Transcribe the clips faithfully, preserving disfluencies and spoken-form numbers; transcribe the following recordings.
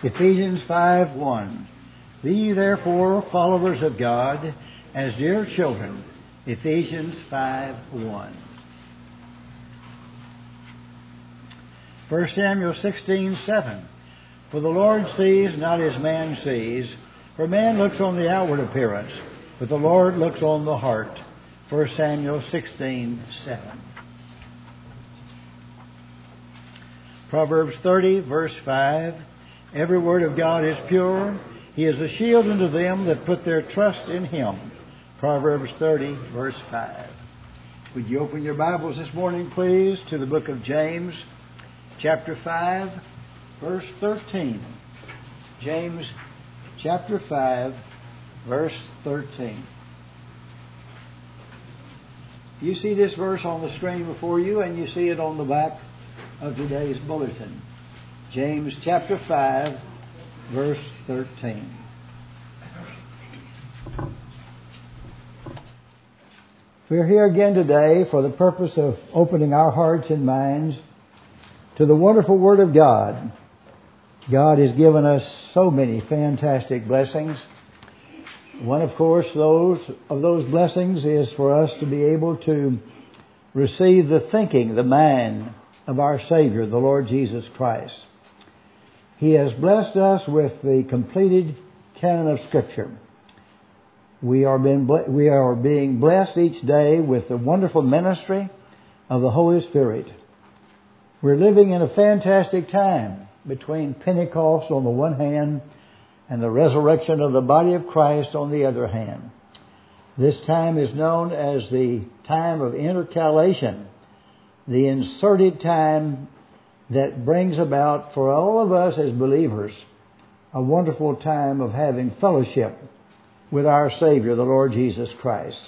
Ephesians five one. Be ye therefore followers of God as dear children. Ephesians five one. First Samuel sixteen seven. For the Lord sees not as man sees, for man looks on the outward appearance, but the Lord looks on the heart. First Samuel sixteen seven. Proverbs thirty, verse five. Every word of God is pure. He is a shield unto them that put their trust in Him. Proverbs thirty, verse five. Would you open your Bibles this morning, please, to the book of James, chapter five, verse thirteen. James, chapter five, verse thirteen. You see this verse on the screen before you, and you see it on the back of today's bulletin. James chapter five, verse thirteen. We're here again today for the purpose of opening our hearts and minds to the wonderful Word of God. God has given us so many fantastic blessings. One, of course, those of those blessings is for us to be able to receive the thinking, the mind of our Savior, the Lord Jesus Christ. He has blessed us with the completed canon of Scripture. We are being, we are being blessed each day with the wonderful ministry of the Holy Spirit. We're living in a fantastic time between Pentecost on the one hand and the resurrection of the body of Christ on the other hand. This time is known as the time of intercalation, the inserted time that brings about for all of us as believers a wonderful time of having fellowship with our Savior, the Lord Jesus Christ.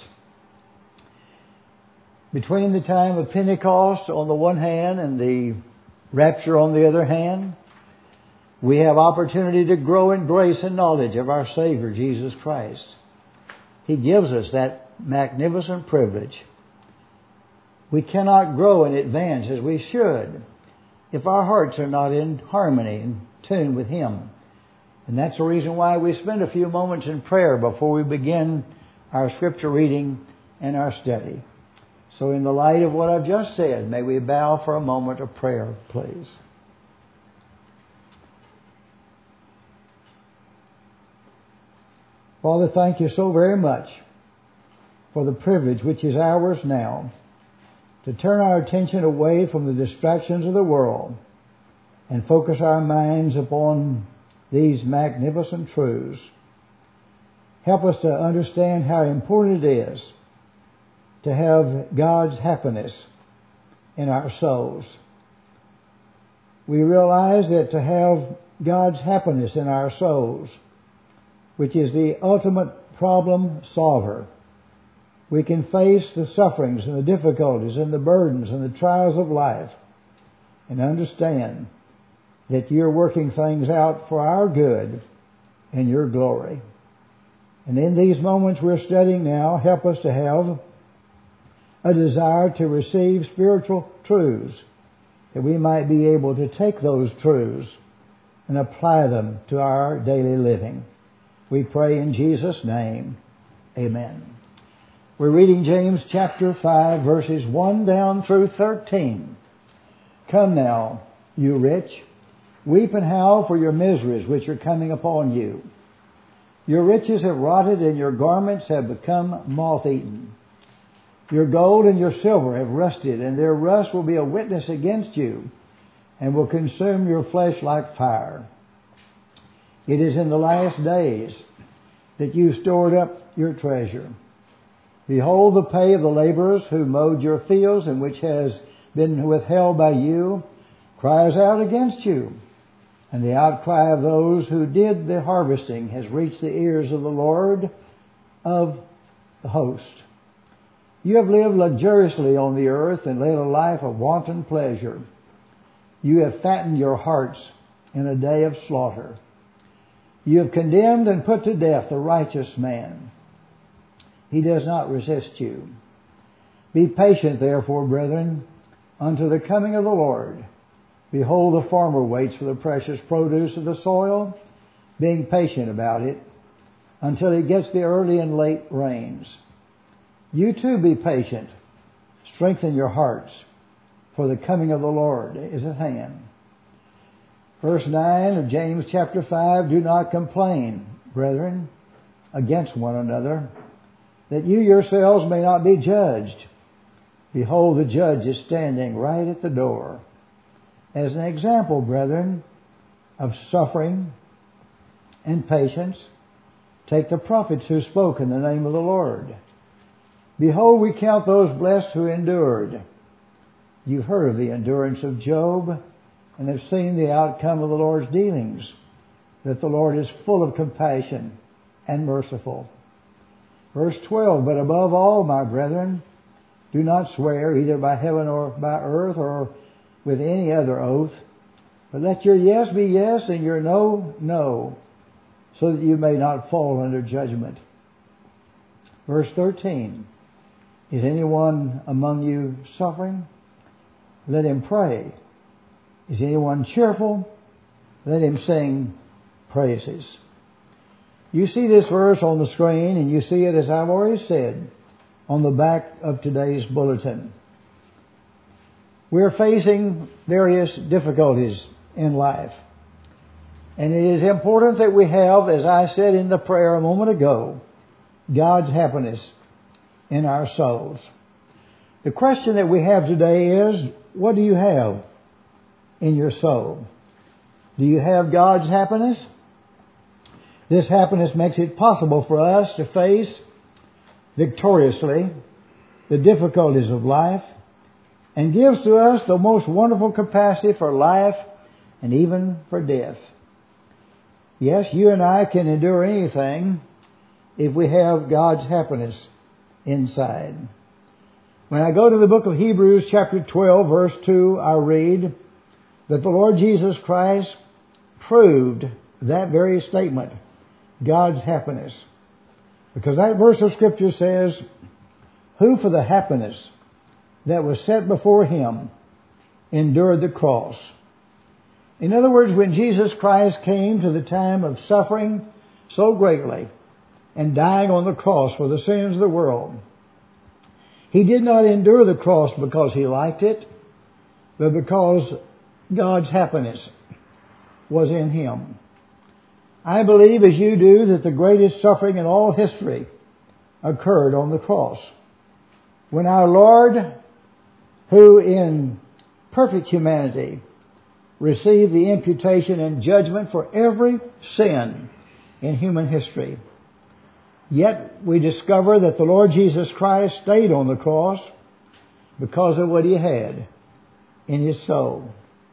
Between the time of Pentecost on the one hand and the rapture on the other hand, we have opportunity to grow in grace and knowledge of our Savior, Jesus Christ. He gives us that magnificent privilege. We cannot grow and advance as we should if our hearts are not in harmony and tune with Him. And that's the reason why we spend a few moments in prayer before we begin our Scripture reading and our study. So in the light of what I've just said, may we bow for a moment of prayer, please. Father, thank you so very much for the privilege which is ours now to turn our attention away from the distractions of the world and focus our minds upon these magnificent truths. Help us to understand how important it is to have God's happiness in our souls. We realize that to have God's happiness in our souls, which is the ultimate problem solver, we can face the sufferings and the difficulties and the burdens and the trials of life and understand that you're working things out for our good and your glory. And in these moments we're studying now, help us to have a desire to receive spiritual truths, that we might be able to take those truths and apply them to our daily living. We pray in Jesus' name. Amen. We're reading James chapter five, verses one down through thirteen. Come now, you rich, weep and howl for your miseries which are coming upon you. Your riches have rotted and your garments have become moth-eaten. Your gold and your silver have rusted, and their rust will be a witness against you and will consume your flesh like fire. It is in the last days that you stored up your treasure. Behold, the pay of the laborers who mowed your fields and which has been withheld by you cries out against you. And the outcry of those who did the harvesting has reached the ears of the Lord of the host. You have lived luxuriously on the earth and led a life of wanton pleasure. You have fattened your hearts in a day of slaughter. You have condemned and put to death the righteous man. He does not resist you. Be patient, therefore, brethren, unto the coming of the Lord. Behold, the farmer waits for the precious produce of the soil, being patient about it until he gets the early and late rains. You too be patient. Strengthen your hearts, for the coming of the Lord is at hand. Verse nine of James chapter five, do not complain, brethren, against one another, that you yourselves may not be judged. Behold, the judge is standing right at the door. As an example, brethren, of suffering and patience, take the prophets who spoke in the name of the Lord. Behold, we count those blessed who endured. You've heard of the endurance of Job and have seen the outcome of the Lord's dealings, that the Lord is full of compassion and merciful. Verse twelve, but above all, my brethren, do not swear either by heaven or by earth or with any other oath, but let your yes be yes and your no, no, so that you may not fall under judgment. Verse thirteen, is anyone among you suffering? Let him pray. Is anyone cheerful? Let him sing praises. You see this verse on the screen, and you see it, as I've already said, on the back of today's bulletin. We're facing various difficulties in life. And it is important that we have, as I said in the prayer a moment ago, God's happiness in our souls. The question that we have today is, what do you have in your soul? Do you have God's happiness? This happiness makes it possible for us to face victoriously the difficulties of life and gives to us the most wonderful capacity for life and even for death. Yes, you and I can endure anything if we have God's happiness inside. When I go to the book of Hebrews chapter twelve verse two, I read that the Lord Jesus Christ proved that very statement, God's happiness. Because that verse of Scripture says, who for the happiness that was set before him endured the cross. In other words, when Jesus Christ came to the time of suffering so greatly and dying on the cross for the sins of the world, he did not endure the cross because he liked it, but because God's happiness was in him. I believe, as you do, that the greatest suffering in all history occurred on the cross, when our Lord, who in perfect humanity received the imputation and judgment for every sin in human history, yet we discover that the Lord Jesus Christ stayed on the cross because of what he had in his soul.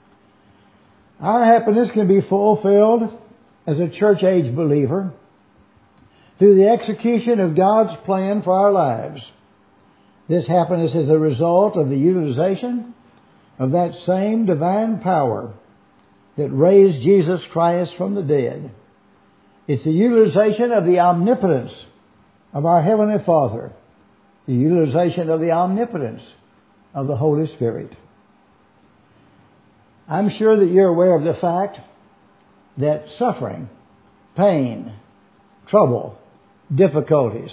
Our happiness can be fulfilled as a church-age believer through the execution of God's plan for our lives. This happiness is a result of the utilization of that same divine power that raised Jesus Christ from the dead. It's the utilization of the omnipotence of our Heavenly Father, the utilization of the omnipotence of the Holy Spirit. I'm sure that you're aware of the fact that suffering, pain, trouble, difficulties,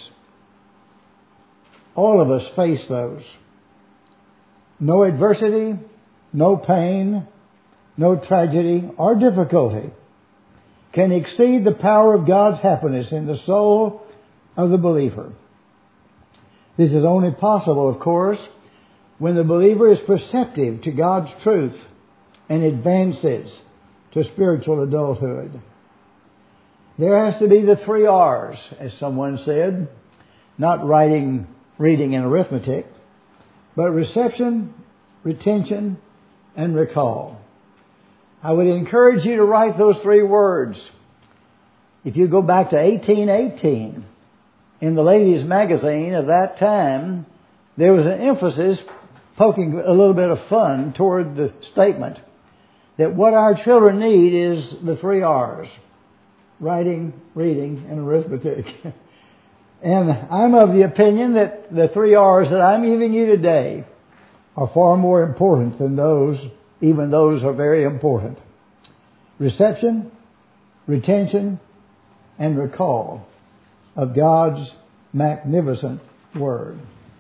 all of us face those. No adversity, no pain, no tragedy or difficulty can exceed the power of God's happiness in the soul of the believer. This is only possible, of course, when the believer is perceptive to God's truth and advances to spiritual adulthood. There has to be the three R's, as someone said, not writing, reading, and arithmetic, but reception, retention, and recall. I would encourage you to write those three words. If you go back to eighteen eighteen, in the ladies' magazine of that time, there was an emphasis poking a little bit of fun toward the statement that what our children need is the three R's: writing, reading, and arithmetic. And I'm of the opinion that the three R's that I'm giving you today are far more important than those even those are very important. Reception, retention, and recall of God's magnificent Word.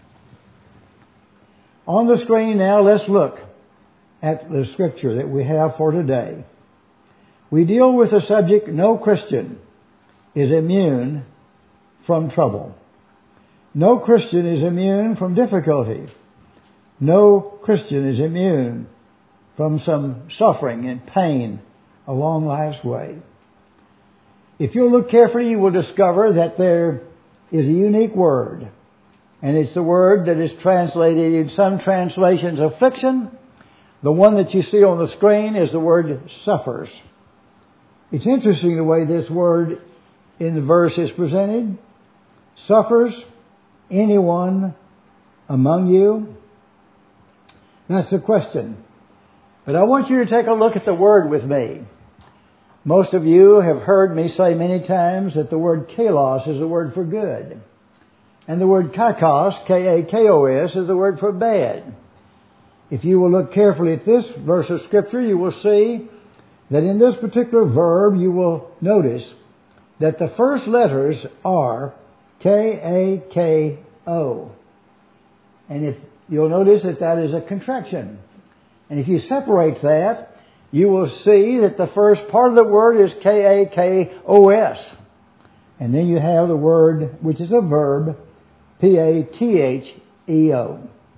On the screen now, let's look at the scripture that we have for today. We deal with the subject, no Christian is immune from trouble. No Christian is immune from difficulty. No Christian is immune from some suffering and pain along life's way. If you look carefully, you will discover that there is a unique word, and it's the word that is translated in some translations affliction. The one that you see on the screen is the word suffers. It's interesting the way this word in the verse is presented. Suffers anyone among you? That's the question. But I want you to take a look at the word with me. Most of you have heard me say many times that the word kalos is the word for good. And the word kakos, K A K O S, is the word for bad. If you will look carefully at this verse of Scripture, you will see that in this particular verb, you will notice that the first letters are K A K O. And if you'll notice that that is a contraction. And if you separate that, you will see that the first part of the word is K A K O S. And then you have the word, which is a verb, P A T H E O.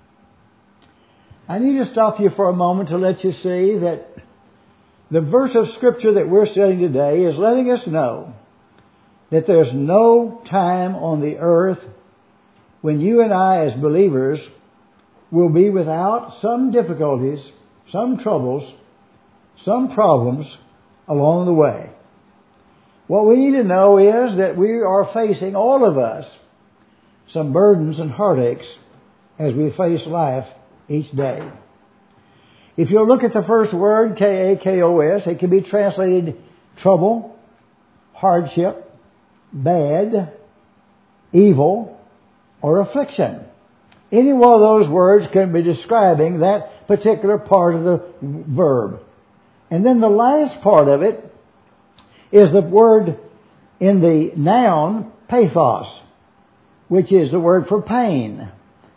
I need to stop you for a moment to let you see that the verse of Scripture that we're studying today is letting us know that there's no time on the earth when you and I as believers will be without some difficulties, some troubles, some problems along the way. What we need to know is that we are facing, all of us, some burdens and heartaches as we face life each day. If you look at the first word, K A K O S, it can be translated trouble, hardship, bad, evil, or affliction. Any one of those words can be describing that particular part of the verb. And then the last part of it is the word in the noun, pathos, which is the word for pain.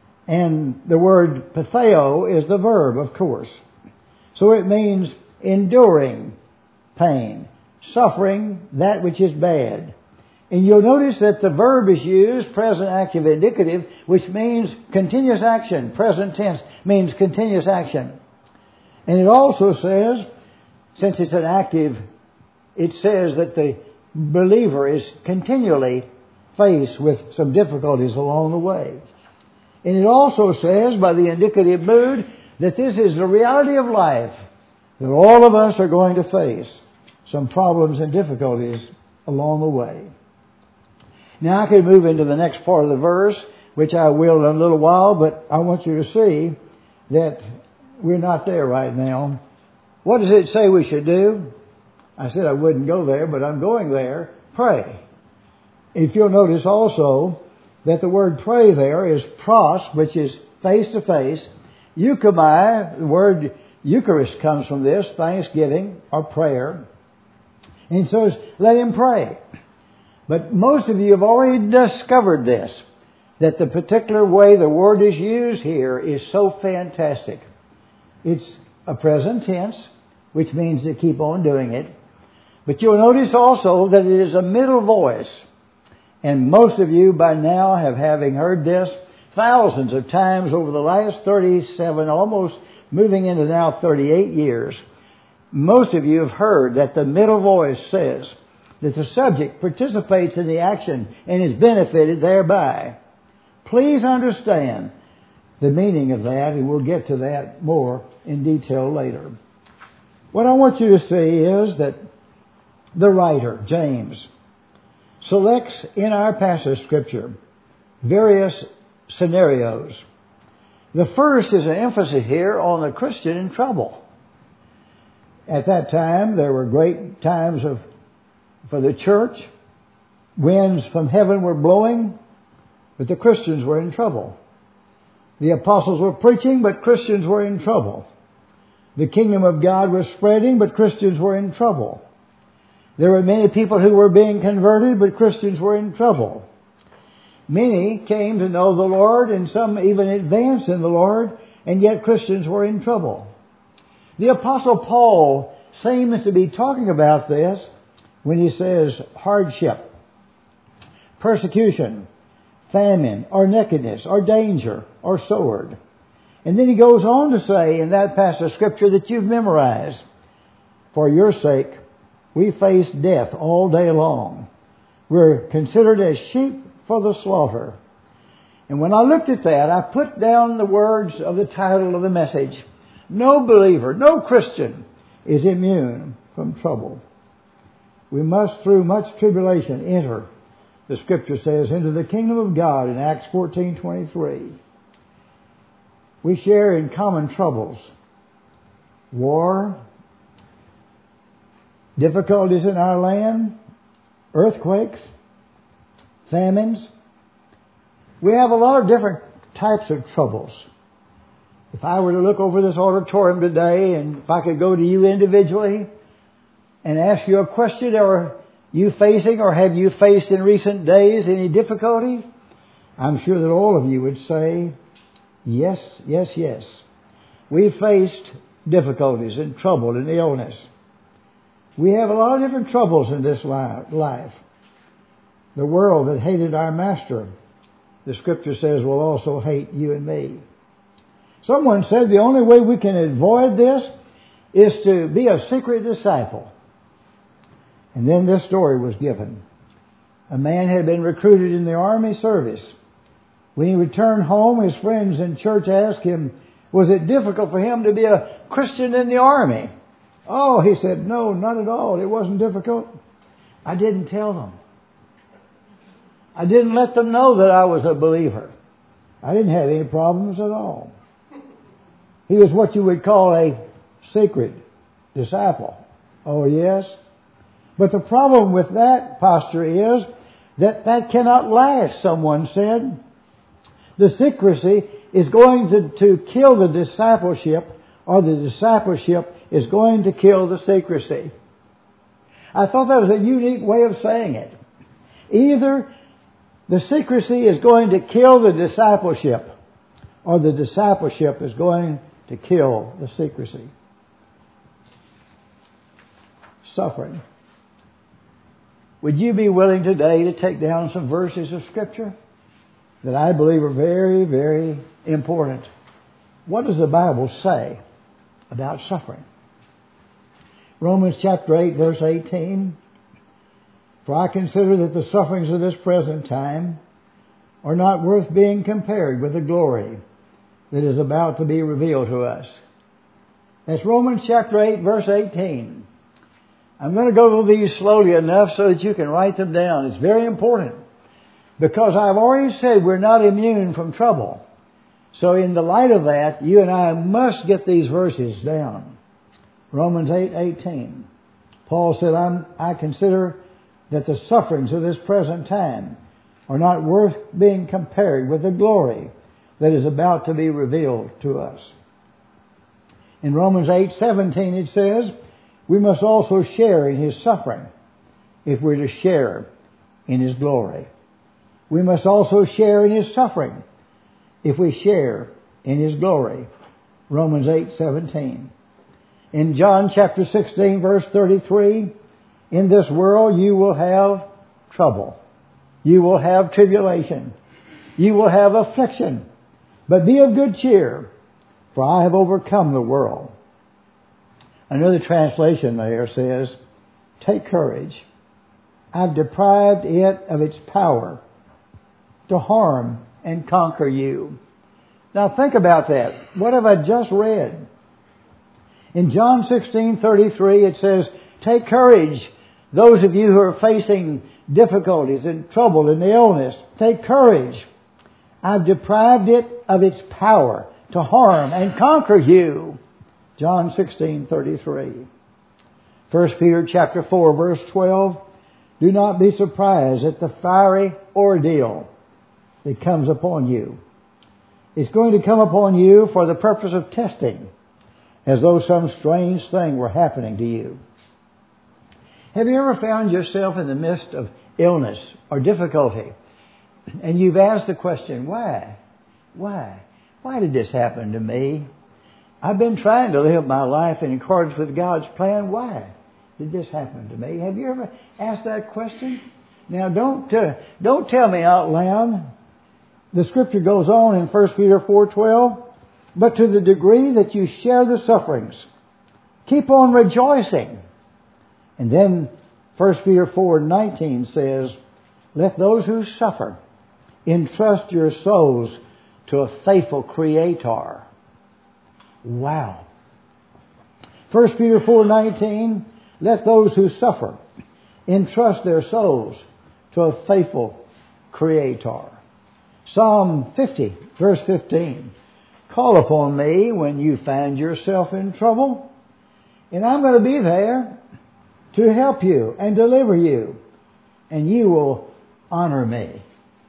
And the word patheo is the verb, of course. So it means enduring pain, suffering that which is bad. And you'll notice that the verb is used, present active indicative, which means continuous action. Present tense means continuous action. And it also says, since it's an active, it says that the believer is continually faced with some difficulties along the way. And it also says, by the indicative mood, that this is the reality of life, that all of us are going to face some problems and difficulties along the way. Now I can move into the next part of the verse, which I will in a little while, but I want you to see that we're not there right now. What does it say we should do? I said I wouldn't go there, but I'm going there. Pray. If you'll notice also that the word pray there is pros, which is face to face. Euchomai, the word Eucharist comes from this, thanksgiving or prayer. And so it's, let him pray. But most of you have already discovered this, that the particular way the word is used here is so fantastic. It's a present tense, which means to keep on doing it. But you'll notice also that it is a middle voice. And most of you by now have having heard this thousands of times over the last thirty-seven, almost moving into now thirty-eight years. Most of you have heard that the middle voice says that the subject participates in the action and is benefited thereby. Please understand the meaning of that, and we'll get to that more in detail later. What I want you to see is that the writer, James, selects in our passage of Scripture various scenarios. The first is an emphasis here on the Christian in trouble. At that time, there were great times of for the church. Winds from heaven were blowing, but the Christians were in trouble. The apostles were preaching, but Christians were in trouble. The kingdom of God was spreading, but Christians were in trouble. There were many people who were being converted, but Christians were in trouble. Many came to know the Lord, and some even advanced in the Lord, and yet Christians were in trouble. The Apostle Paul seems to be talking about this when he says hardship, persecution, famine, or nakedness, or danger, or sword. And then he goes on to say in that passage of Scripture that you've memorized, for your sake we face death all day long. We're considered as sheep for the slaughter. And when I looked at that, I put down the words of the title of the message. No believer, no Christian is immune from trouble. We must, through much tribulation, enter, the Scripture says, into the kingdom of God in Acts fourteen twenty-three. We share in common troubles, war, difficulties in our land, earthquakes, famines. We have a lot of different types of troubles. If I were to look over this auditorium today, and if I could go to you individually and ask you a question, are you facing or have you faced in recent days any difficulty? I'm sure that all of you would say, yes, yes, yes. We've faced difficulties and trouble and illness. We have a lot of different troubles in this life. The world that hated our master, the Scripture says, will also hate you and me. Someone said the only way we can avoid this is to be a secret disciple. And then this story was given. A man had been recruited in the army service. When he returned home, his friends in church asked him, was it difficult for him to be a Christian in the army? Oh, he said, no, not at all. It wasn't difficult. I didn't tell them. I didn't let them know that I was a believer. I didn't have any problems at all. He was what you would call a secret disciple. Oh, yes? But the problem with that posture is that that cannot last, someone said. The secrecy is going to, to kill the discipleship, or the discipleship is going to kill the secrecy. I thought that was a unique way of saying it. Either the secrecy is going to kill the discipleship, or the discipleship is going to kill the secrecy. Suffering. Would you be willing today to take down some verses of Scripture that I believe are very, very important? What does the Bible say about suffering? Romans chapter eight, verse eighteen. For I consider that the sufferings of this present time are not worth being compared with the glory that is about to be revealed to us. That's Romans chapter eight, verse eighteen. I'm going to go through these slowly enough so that you can write them down. It's very important, because I've already said we're not immune from trouble. So in the light of that, you and I must get these verses down. Romans eight eighteen. Paul said, I'm, I consider that the sufferings of this present time are not worth being compared with the glory that is about to be revealed to us. In Romans eight seventeen it says, we must also share in His suffering if we're to share in His glory. We must also share in His suffering if we share in His glory. Romans eight seventeen. In John chapter sixteen, verse thirty-three, in this world you will have trouble. You will have tribulation. You will have affliction. But be of good cheer, for I have overcome the world. Another translation there says, take courage. I've deprived it of its power to harm and conquer you. Now think about that. What have I just read? In John sixteen thirty-three it says, take courage, those of you who are facing difficulties and trouble and illness. Take courage. I've deprived it of its power to harm and conquer you. John sixteen thirty-three. First Peter chapter four, verse twelve. Do not be surprised at the fiery ordeal that comes upon you. It's going to come upon you for the purpose of testing. as though some strange thing were happening to you. Have you ever found yourself in the midst of illness or difficulty, and you've asked the question, why? Why? Why did this happen to me? I've been trying to live my life in accordance with God's plan. Why did this happen to me? Have you ever asked that question? Now, don't uh, don't tell me out loud. The Scripture goes on in First Peter four twelve, but to the degree that you share the sufferings, keep on rejoicing. And then First Peter four nineteen says, let those who suffer entrust your souls to a faithful Creator. Wow. First Peter four nineteen, let those who suffer entrust their souls to a faithful Creator. Psalm fifty, verse fifteen, call upon me when you find yourself in trouble, and I'm going to be there to help you and deliver you, and you will honor me.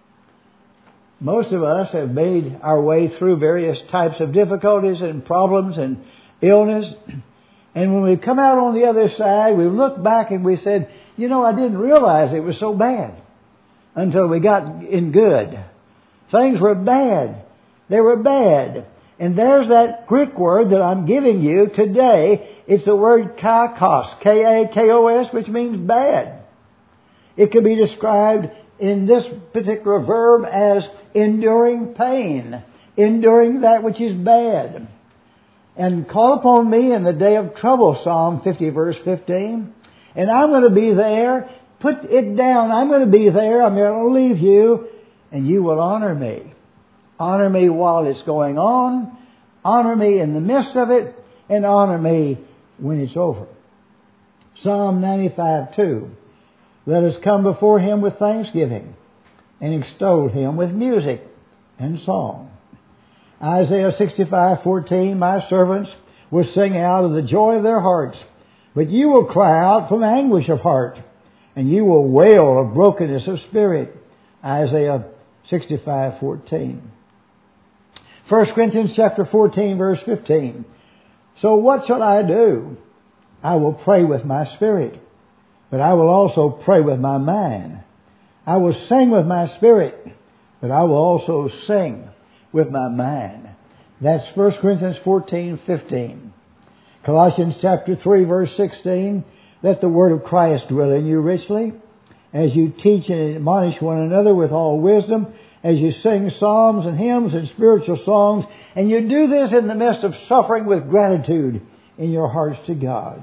Most of us have made our way through various types of difficulties and problems and illness. And when we've come out on the other side, we've looked back and we said, you know, I didn't realize it was so bad until we got in good. Things were bad. They were bad. And there's that Greek word that I'm giving you today. It's the word kakos, K A K O S, which means bad. It can be described in this particular verb as enduring pain, enduring that which is bad. And call upon me in the day of trouble, Psalm fifty, verse fifteen. And I'm going to be there. Put it down. I'm going to be there. I'm going to leave you, and you will honor me. Honor me while it's going on. Honor me in the midst of it, and honor me when it's over. Psalm ninety-five, two. Let us come before Him with thanksgiving and extol Him with music and song. Isaiah sixty-five, fourteen. My servants will sing out of the joy of their hearts, but you will cry out from anguish of heart, and you will wail of brokenness of spirit. Isaiah sixty-five, fourteen. First Corinthians chapter fourteen, verse fifteen. So what shall I do? I will pray with my spirit, but I will also pray with my mind. I will sing with my spirit, but I will also sing with my mind. That's First Corinthians fourteen, fifteen. Colossians chapter three, verse sixteen. Let the word of Christ dwell in you richly, as you teach and admonish one another with all wisdom, as you sing psalms and hymns and spiritual songs, and you do this in the midst of suffering with gratitude in your hearts to God.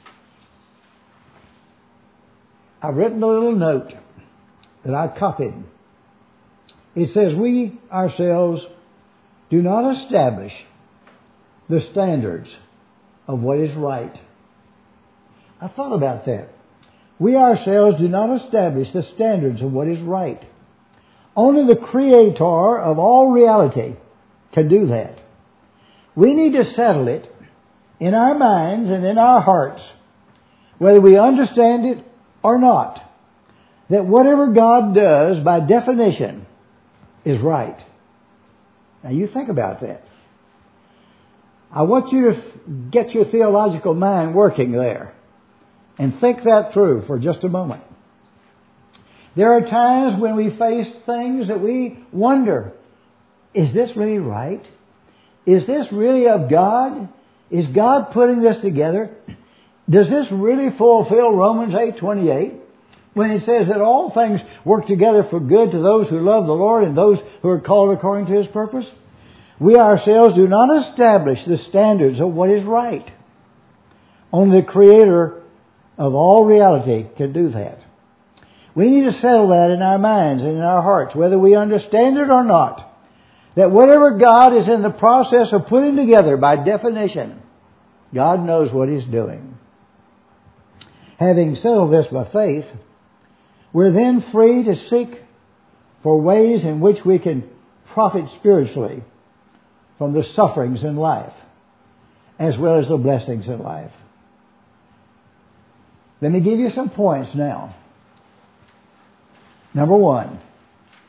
I've written a little note that I copied. It says, we ourselves do not establish the standards of what is right. I thought about that. We ourselves do not establish the standards of what is right. Only the Creator of all reality can do that. We need to settle it in our minds and in our hearts, whether we understand it or not, that whatever God does by definition is right. Now you think about that. I want you to get your theological mind working there and think that through for just a moment. There are times when we face things that we wonder, is this really right? Is this really of God? Is God putting this together? Does this really fulfill Romans eight twenty-eight? When it says that all things work together for good to those who love the Lord and those who are called according to His purpose? We ourselves do not establish the standards of what is right. Only the Creator of all reality can do that. We need to settle that in our minds and in our hearts, whether we understand it or not, that whatever God is in the process of putting together by definition, God knows what He's doing. Having settled this by faith, we're then free to seek for ways in which we can profit spiritually from the sufferings in life, as well as the blessings in life. Let me give you some points now. Number one,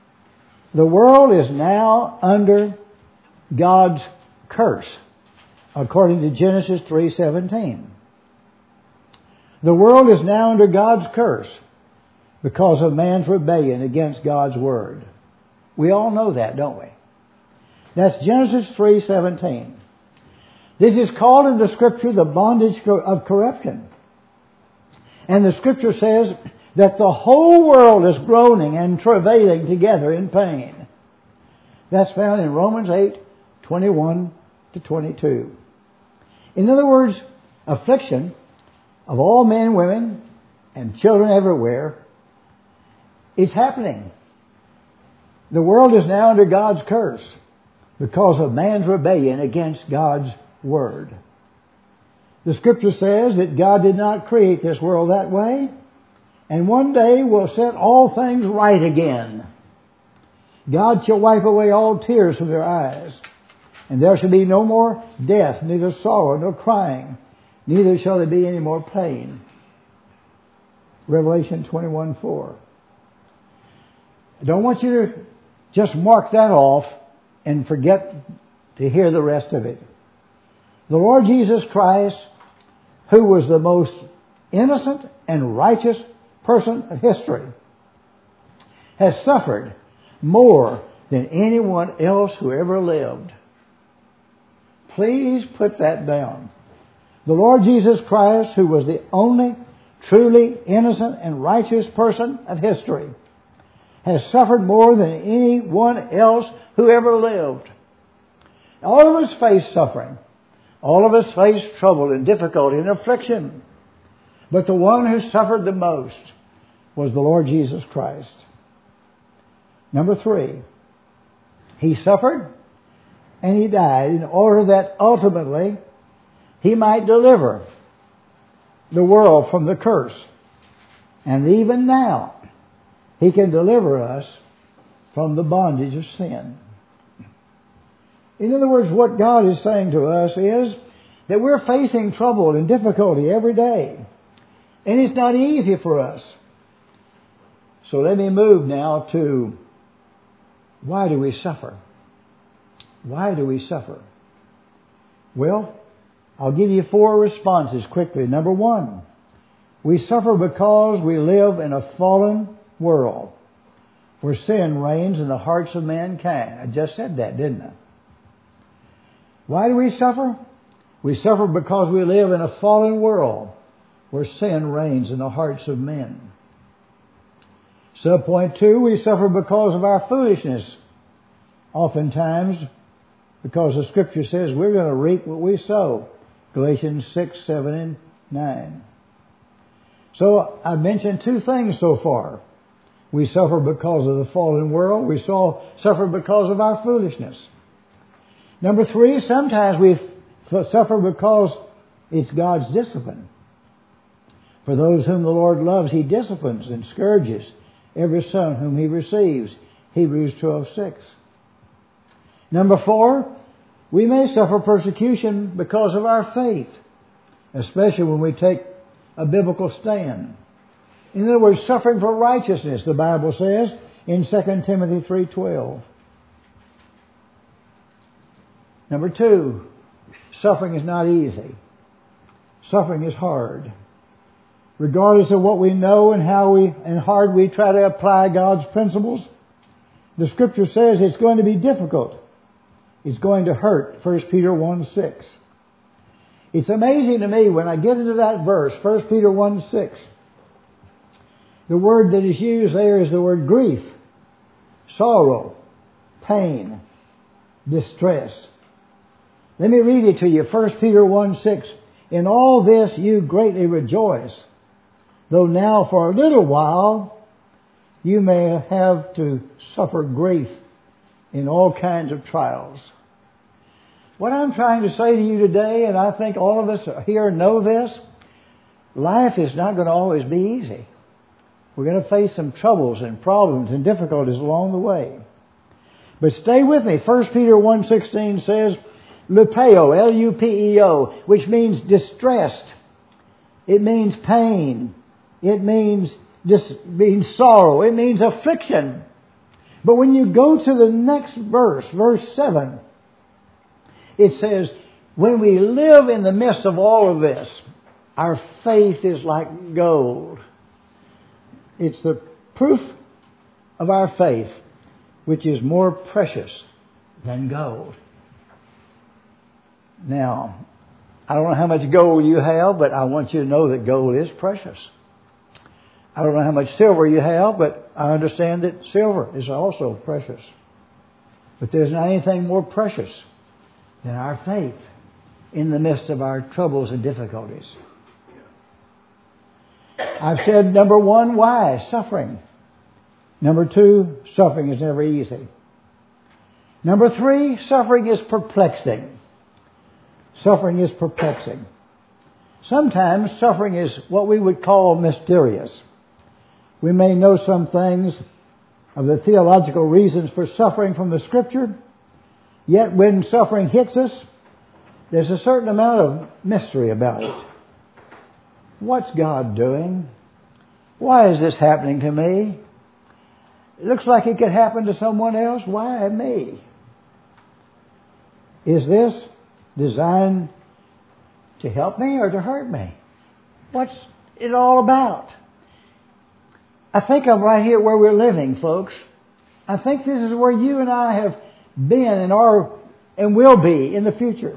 the world is now under God's curse according to Genesis three seventeen. The world is now under God's curse because of man's rebellion against God's Word. We all know that, don't we? That's Genesis three seventeen. This is called in the Scripture the bondage of corruption. And the Scripture says that the whole world is groaning and travailing together in pain. That's found in Romans eight twenty-one to twenty-two. In other words, affliction of all men, women, and children everywhere is happening. The world is now under God's curse because of man's rebellion against God's Word. The Scripture says that God did not create this world that way, and one day will set all things right again. God shall wipe away all tears from their eyes, and there shall be no more death, neither sorrow nor crying, neither shall there be any more pain. Revelation twenty-one four. I don't want you to just mark that off and forget to hear the rest of it. The Lord Jesus Christ, who was the most innocent and righteous person of history, has suffered more than anyone else who ever lived. Please put that down. The Lord Jesus Christ, who was the only truly innocent and righteous person of history, has suffered more than anyone else who ever lived. All of us face suffering. All of us face trouble and difficulty and affliction. But the one who suffered the most was the Lord Jesus Christ. Number three, He suffered and He died in order that ultimately He might deliver the world from the curse. And even now, He can deliver us from the bondage of sin. In other words, what God is saying to us is that we're facing trouble and difficulty every day. And it's not easy for us. So let me move now to why do we suffer? Why do we suffer? Well, I'll give you four responses quickly. Number one, we suffer because we live in a fallen world where sin reigns in the hearts of mankind. I just said that, didn't I? Why do we suffer? We suffer because we live in a fallen world where sin reigns in the hearts of men. Subpoint two, we suffer because of our foolishness. Oftentimes, because the Scripture says we're going to reap what we sow. Galatians six, seven, and nine. So I've mentioned two things so far. We suffer because of the fallen world. We saw suffer because of our foolishness. Number three, sometimes we f- suffer because it's God's discipline. For those whom the Lord loves, He disciplines and scourges every son whom He receives. Hebrews twelve six. Number four, we may suffer persecution because of our faith, especially when we take a biblical stand. In other words, suffering for righteousness, the Bible says in Second Timothy three twelve. Number two, suffering is not easy. Suffering is hard. Regardless of what we know and how we and hard we try to apply God's principles, the Scripture says it's going to be difficult. It's going to hurt. First Peter one six. It's amazing to me when I get into that verse, First Peter one six. The word that is used there is the word grief, sorrow, pain, distress. Let me read it to you. First Peter one six. In all this you greatly rejoice, though now for a little while you may have to suffer grief in all kinds of trials. What I'm trying to say to you today, and I think all of us here know this, life is not going to always be easy. We're going to face some troubles and problems and difficulties along the way. But stay with me. First Peter one sixteen says, lupeo, L U P E O, which means distressed. It means pain. It means, dis- means sorrow. It means affliction. But when you go to the next verse, verse seven, it says, When we live in the midst of all of this, our faith is like gold. It's the proof of our faith, which is more precious than gold. Now, I don't know how much gold you have, but I want you to know that gold is precious. I don't know how much silver you have, but I understand that silver is also precious. But there's not anything more precious than our faith in the midst of our troubles and difficulties. I've said, number one, why? Suffering. Number two, suffering is never easy. Number three, suffering is perplexing. Suffering is perplexing. Sometimes suffering is what we would call mysterious. We may know some things of the theological reasons for suffering from the Scripture, yet when suffering hits us, there's a certain amount of mystery about it. What's God doing? Why is this happening to me? It looks like it could happen to someone else. Why me? Is this designed to help me or to hurt me? What's it all about? I think I'm right here where we're living, folks. I think this is where you and I have been and are and will be in the future.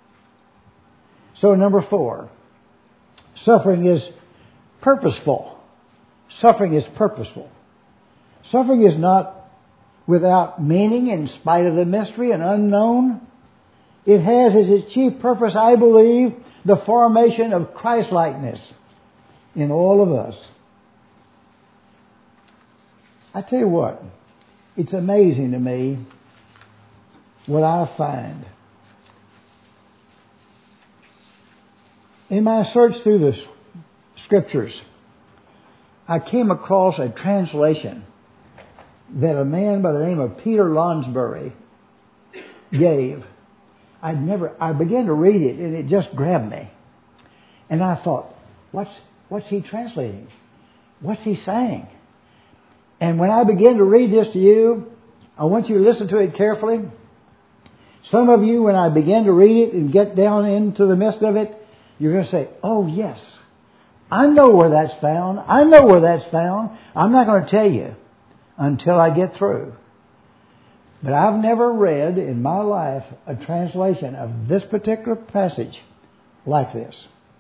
So number four, suffering is purposeful. Suffering is purposeful. Suffering is not without meaning in spite of the mystery and unknown. It has as its chief purpose, I believe, the formation of Christ-likeness in all of us. I tell you what, it's amazing to me what I find. In my search through the Scriptures, I came across a translation that a man by the name of Peter Lonsbury gave. I'd never, I began to read it and it just grabbed me. And I thought, what's, what's he translating? What's he saying? And when I begin to read this to you, I want you to listen to it carefully. Some of you, when I begin to read it and get down into the midst of it, you're going to say, oh yes, I know where that's found. I know where that's found. I'm not going to tell you until I get through. But I've never read in my life a translation of this particular passage like this.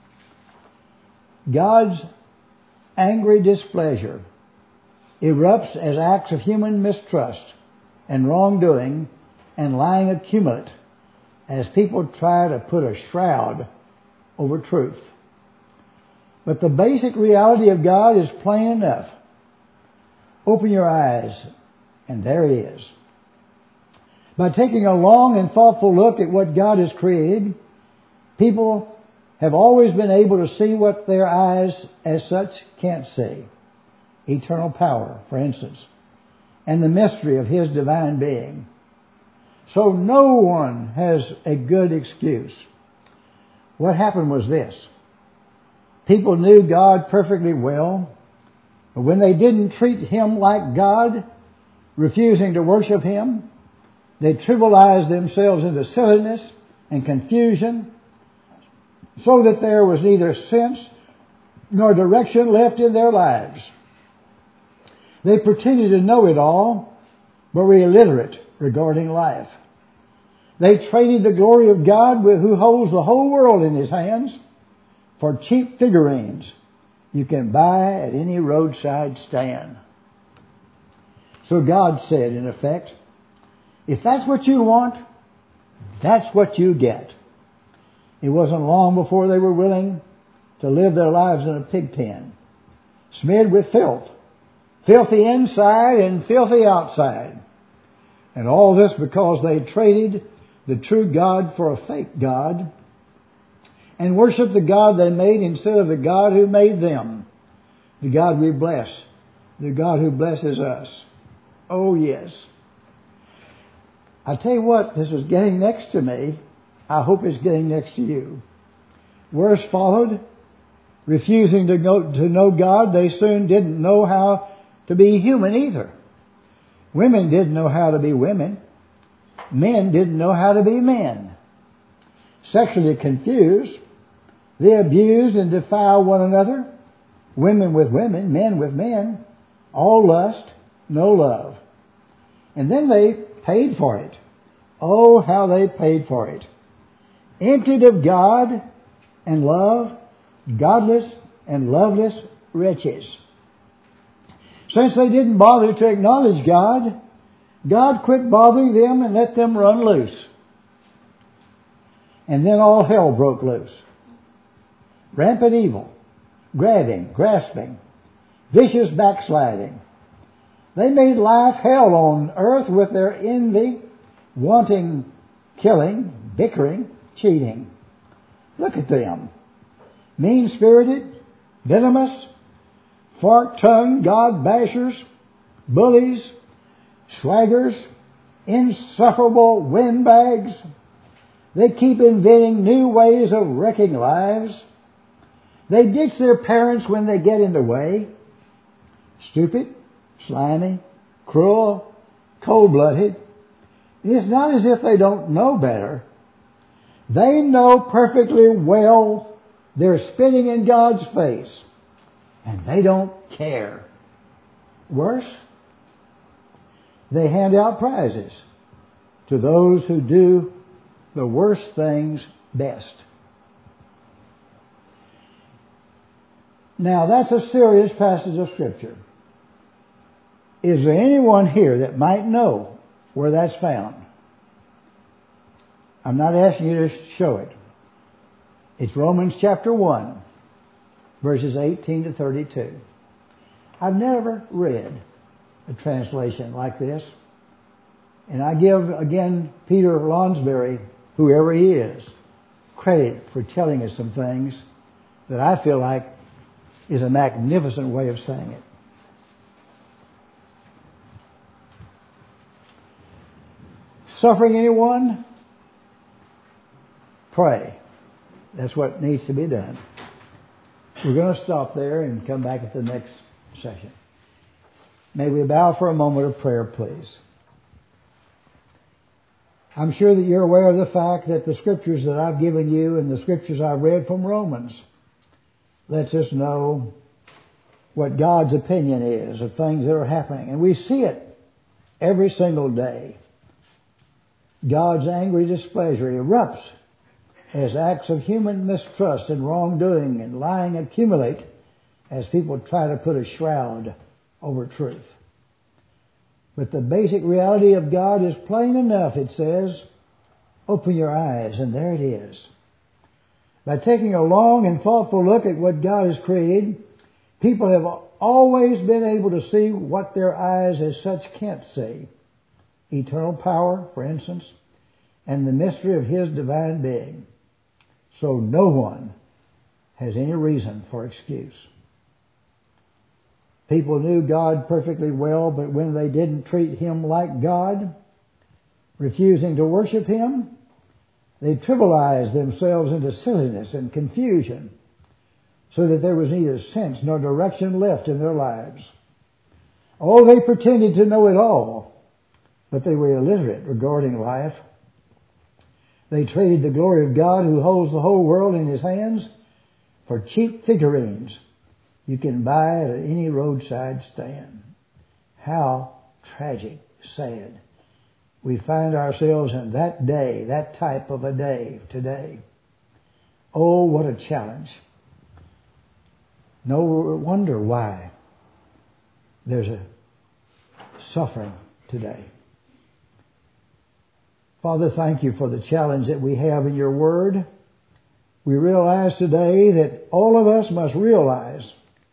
God's angry displeasure erupts as acts of human mistrust and wrongdoing and lying accumulate as people try to put a shroud over truth. But the basic reality of God is plain enough. Open your eyes, and there He is. By taking a long and thoughtful look at what God has created, people have always been able to see what their eyes as such can't see. Eternal power, for instance, and the mystery of His divine being. So no one has a good excuse. What happened was this. People knew God perfectly well, but when they didn't treat Him like God, refusing to worship Him, they trivialized themselves into silliness and confusion so that there was neither sense nor direction left in their lives. They pretended to know it all, but were illiterate regarding life. They traded the glory of God, who holds the whole world in His hands, for cheap figurines you can buy at any roadside stand. So God said, in effect, if that's what you want, that's what you get. It wasn't long before they were willing to live their lives in a pig pen, smeared with filth. Filthy inside and filthy outside. And all this because they traded the true God for a fake God and worshiped the God they made instead of the God who made them. The God we bless. The God who blesses us. Oh yes. I tell you what, this is getting next to me. I hope it's getting next to you. Worse followed. Refusing to know, to know God, they soon didn't know how to be human either. Women didn't know how to be women. Men didn't know how to be men. sexually confused. They abuse and defile one another, women with women, men with men, all lust, no love. And then they paid for it. Oh, how they paid for it. Emptied of God and love, godless and loveless wretches. Since they didn't bother to acknowledge God, God quit bothering them and let them run loose. And then all hell broke loose. Rampant evil, grabbing, grasping, vicious backsliding. They made life hell on earth with their envy, wanting, killing, bickering, cheating. Look at them. Mean-spirited, venomous, fork-tongued God-bashers, bullies, swaggers, insufferable windbags. They keep inventing new ways of wrecking lives. They ditch their parents when they get in the way. Stupid, slimy, cruel, cold-blooded. It's not as if they don't know better. They know perfectly well they're spitting in God's face, and they don't care. Worse, they hand out prizes to those who do the worst things best. Now, that's a serious passage of Scripture. Is there anyone here that might know where that's found? I'm not asking you to show it. It's Romans chapter one, verses eighteen to thirty-two. I've never read a translation like this. And I give, again, Peter Lonsberry, whoever he is, credit for telling us some things that I feel like is a magnificent way of saying it. Suffering anyone? Pray. That's what needs to be done. We're going to stop there and come back at the next session. May we bow for a moment of prayer, please. I'm sure that you're aware of the fact that the scriptures that I've given you and the scriptures I've read from Romans lets us know what God's opinion is of things that are happening. And we see it every single day. God's angry displeasure erupts as acts of human mistrust and wrongdoing and lying accumulate as people try to put a shroud over truth. But the basic reality of God is plain enough. It says, open your eyes, and there it is. By taking a long and thoughtful look at what God has created, people have always been able to see what their eyes as such can't see. Eternal power, for instance, and the mystery of His divine being. So no one has any reason for excuse. People knew God perfectly well, but when they didn't treat Him like God, refusing to worship Him, they trivialized themselves into silliness and confusion, so that there was neither sense nor direction left in their lives. Oh, they pretended to know it all, but they were illiterate regarding life. They traded the glory of God, who holds the whole world in His hands, for cheap figurines you can buy at any roadside stand. How tragic, sad. We find ourselves in that day, that type of a day today. Oh, what a challenge. No wonder why there's a suffering today. Father, thank you for the challenge that we have in your word. We realize today that all of us must realize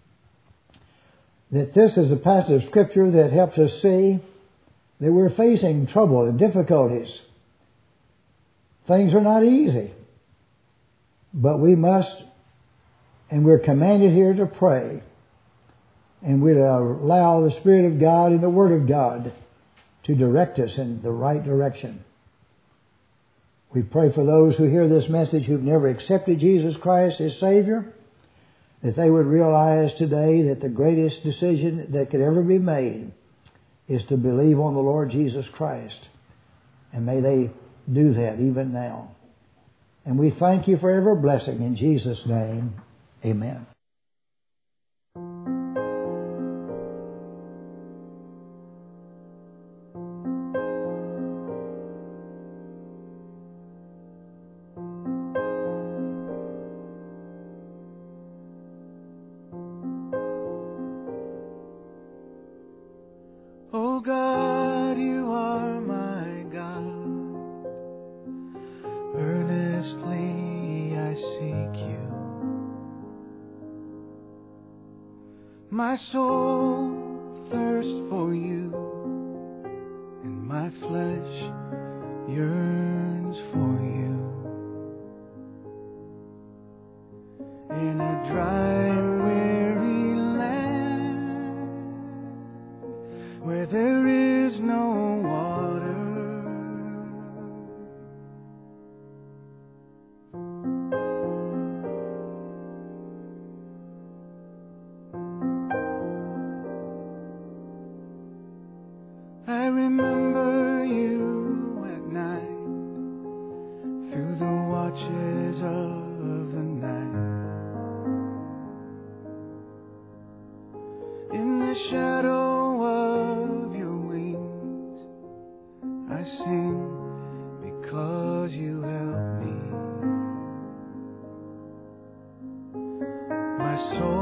that this is a passage of Scripture that helps us see that we're facing trouble and difficulties. Things are not easy. But we must, and we're commanded here to pray. And we'd allow the Spirit of God and the Word of God to direct us in the right direction. We pray for those who hear this message who've never accepted Jesus Christ as Savior, that they would realize today that the greatest decision that could ever be made is to believe on the Lord Jesus Christ. And may they do that even now. And we thank you for every blessing. In Jesus' name, amen. Oh God, you are my God. Earnestly I seek you. My soul thirsts for you, and my flesh yearns for you. In a dry and weary land where there is no water, I remember you at night, through the watches of the night. In the shadow of your wings, I sing because you help me. My soul